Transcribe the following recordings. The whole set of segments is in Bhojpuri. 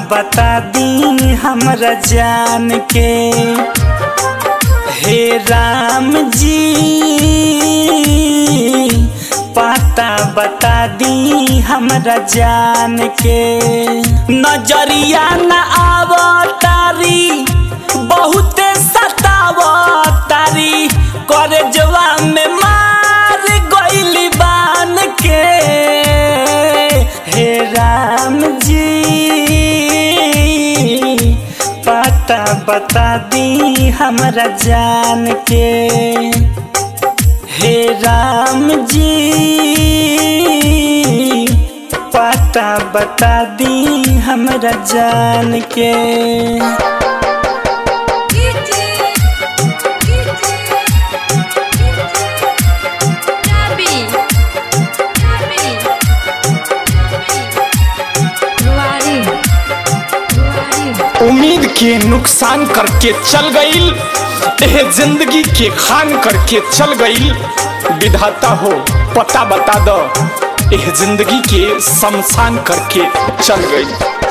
बता दी हमरा जान के। हे राम जी पता बता दी हमरा जान के। नजरिया न आवतारी बहुते सतावतारी करे जवा में मार गइली बान के। हे राम जी पता बता दी हमरा जान के। हे राम जी पता बता दी हमरा जान के। उम्मीद के नुकसान करके चल गईल, एह जिंदगी के खान करके चल गईल। विधाता हो पता बता दो, एह जिंदगी के शमशान करके चल गईल।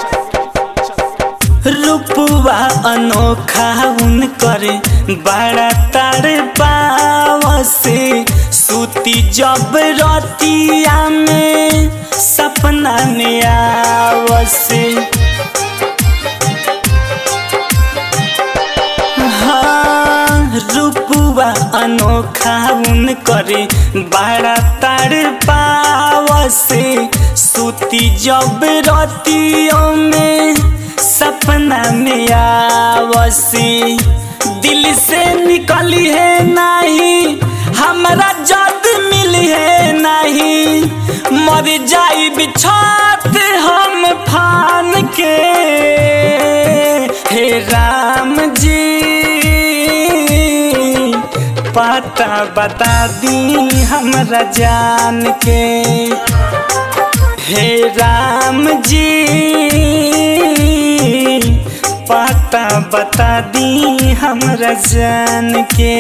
रूपवा अनोखा उन करे बड़ा तार पावसे। सूती जब रतिया में सपना में आवसे। रूपवा अनोखा उन करे बड़ा तार पावसे। सूती जब रतियों में सपना में आवसे। दिल से निकली है नहीं हमरा जद मिली है नहीं। मर जाई बिछात हम फान के। हे राम जी पता बता दी हमरा जान के। हे राम जी पता बता दी हमरा जान के।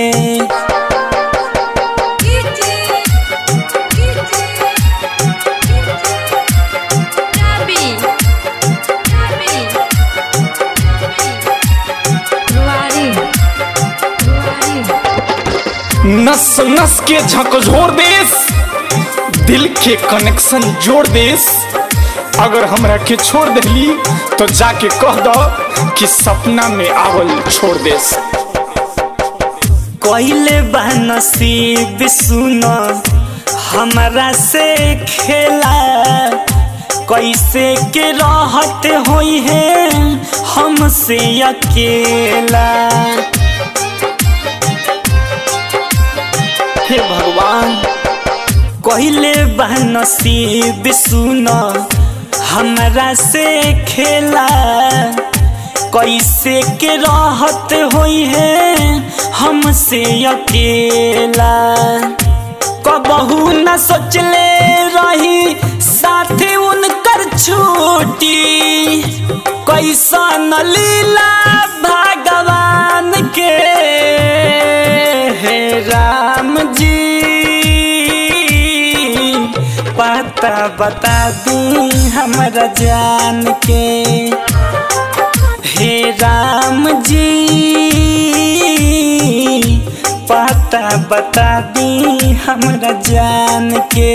नस नस के झकझोर देस, दिल के कनेक्शन जोड़ देस। अगर हमरा के छोड़ देली तो जाके कह दो कि सपना में आवल छोड़ देस। कोइले बा नसीब सुनो हमरा से खेला। कैसे के राहत होई है हमसे अकेला। हे भगवान कोइले बा नसीब सुनो हमरा से खेला। कैसे के राहत होई है हमसे अकेला। कबहू न सोचले रही साथी उनकर छूटी। कैसन लीला भगवान के। हे राम जी पता बता दी हमरा जान के। हे राम जी पता बता दी हमरा जान के।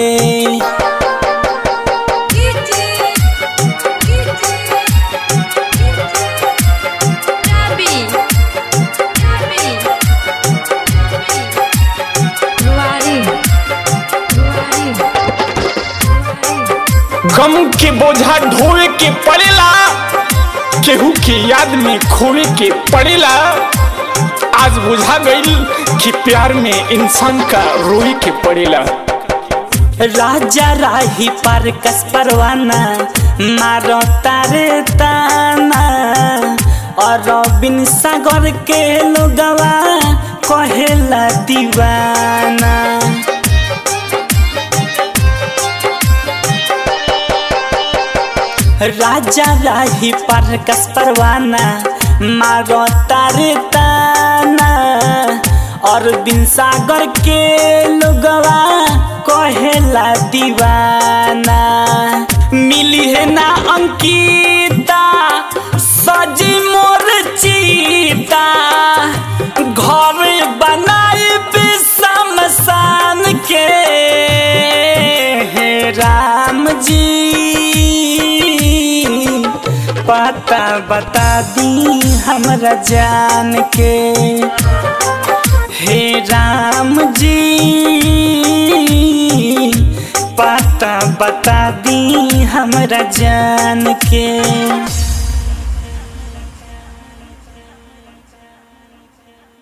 गम के बोझा ढोवे के पड़ेला, केहू के याद में खोवे के पड़ेला। आज बुझा गईल कि प्यार में इंसान का रोए के पड़ेला। राजा राही पर कस परवाना मारो तारे ताना। और बिन सागर के लोगवा कहेला दीवाना। राजा राही पर कस परवाना मारो तारे ताना। और बिन सागर के लोगवा कहेला दीवाना। मिली है ना अंकिता चीता घर बनाई शमशान के। हे राम जी पता बता दी हमरा जान के। हे राम जी पता बता दी हमरा जान के।